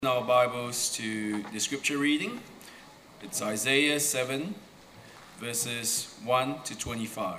Our Bibles to the scripture reading. It's Isaiah 7 verses 1 to 25.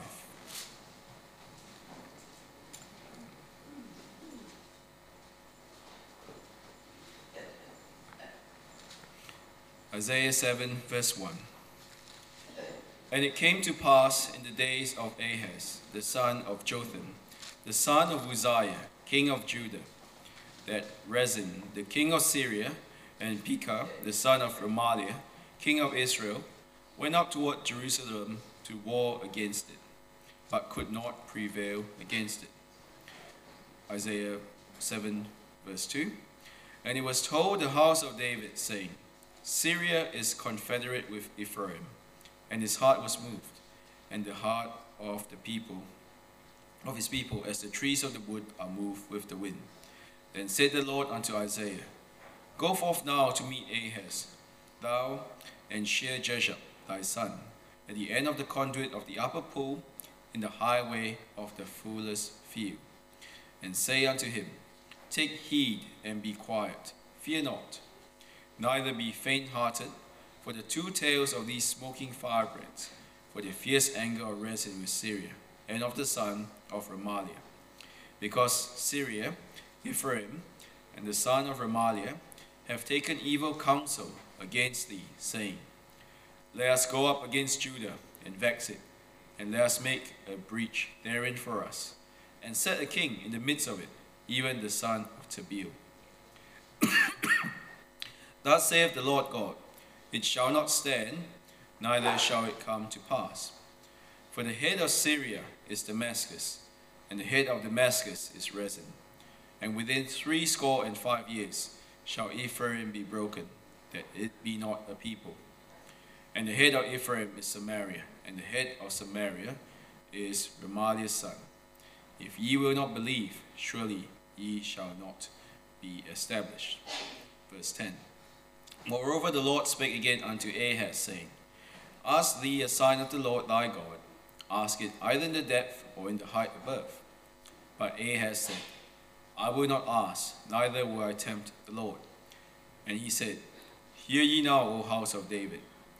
Isaiah 7 verse 1. And it came to pass in the days of Ahaz, the son of Jotham, the son of Uzziah, king of Judah, that Rezin, the king of Syria, and Pekah, the son of Remaliah, king of Israel, went up toward Jerusalem to war against it, but could not prevail against it. Isaiah 7 verse 2. And it was told the house of David, saying, Syria is confederate with Ephraim, and his heart was moved, and the heart of the people, of his people, as the trees of the wood are moved with the wind. Then said the Lord unto Isaiah, Go forth now to meet Ahaz, thou and Shear-jashub thy son, at the end of the conduit of the upper pool, in the highway of the fuller's field. And say unto him, Take heed and be quiet, fear not, neither be faint-hearted, for the two tails of these smoking firebrands, for the fierce anger of Rezin with Syria, and of the son of Remaliah. Because Syria, Ephraim, and the son of Remaliah have taken evil counsel against thee, saying, Let us go up against Judah and vex it, and let us make a breach therein for us, and set a king in the midst of it, even the son of Tabeel. Thus saith the Lord God, It shall not stand, neither shall it come to pass. For the head of Syria is Damascus, and the head of Damascus is Rezin. And within 65 years shall Ephraim be broken, that it be not a people. And the head of Ephraim is Samaria, and the head of Samaria is Remaliah's son. If ye will not believe, surely ye shall not be established. Verse 10. Moreover the Lord spake again unto Ahaz, saying, Ask thee a sign of the Lord thy God, ask it either in the depth or in the height above. But Ahaz said, I will not ask, neither will I tempt the Lord. And he said, Hear ye now, O house of David.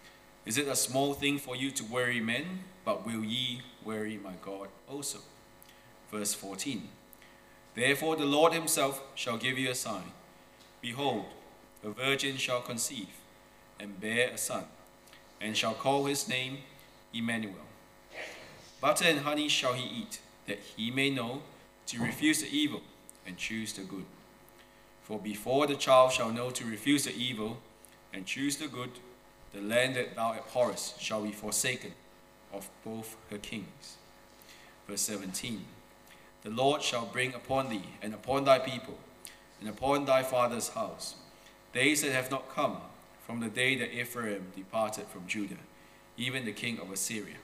Is it a small thing for you to weary men, but will ye weary my God also? Verse 14. Therefore the Lord himself shall give you a sign. Behold, a virgin shall conceive, and bear a son, and shall call his name Emmanuel. Butter and honey shall he eat, that he may know to refuse the evil, and choose the good. For before the child shall know to refuse the evil, and choose the good, the land that thou abhorrest shall be forsaken of both her kings. Verse 17. The Lord shall bring upon thee, and upon thy people, and upon thy father's house, days that have not come, from the day that Ephraim departed from Judah, even the king of Assyria.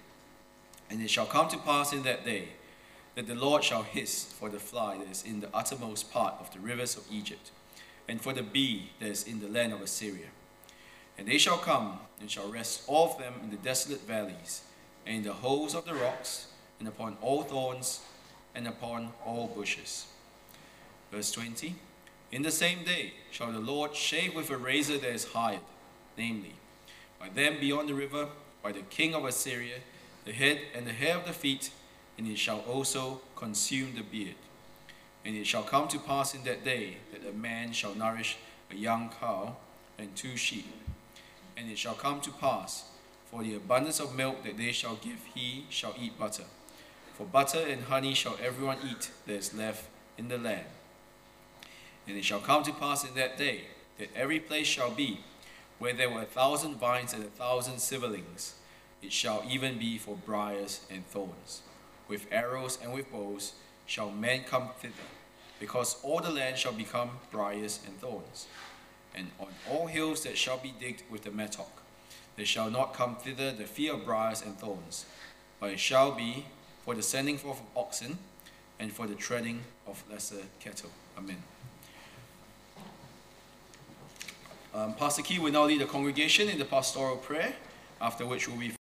And it shall come to pass in that day, that the Lord shall hiss for the fly that is in the uttermost part of the rivers of Egypt, and for the bee that is in the land of Assyria. And they shall come, and shall rest all of them in the desolate valleys, and in the holes of the rocks, and upon all thorns, and upon all bushes. Verse 20. In the same day shall the Lord shave with a razor that is hired, namely, by them beyond the river, by the king of Assyria, the head and the hair of the feet, and it shall also consume the beard. And it shall come to pass in that day that a man shall nourish a young cow and 2 sheep. And it shall come to pass, for the abundance of milk that they shall give, he shall eat butter. For butter and honey shall everyone eat that is left in the land. And it shall come to pass in that day that every place shall be, where there were 1,000 vines and 1,000 silverlings, it shall even be for briars and thorns. With arrows and with bows shall men come thither, because all the land shall become briars and thorns. And on all hills that shall be digged with the mattock, there shall not come thither the fear of briars and thorns, but it shall be for the sending forth of oxen, and for the treading of lesser cattle. Amen. Pastor Key will now lead the congregation in the pastoral prayer, after which we'll be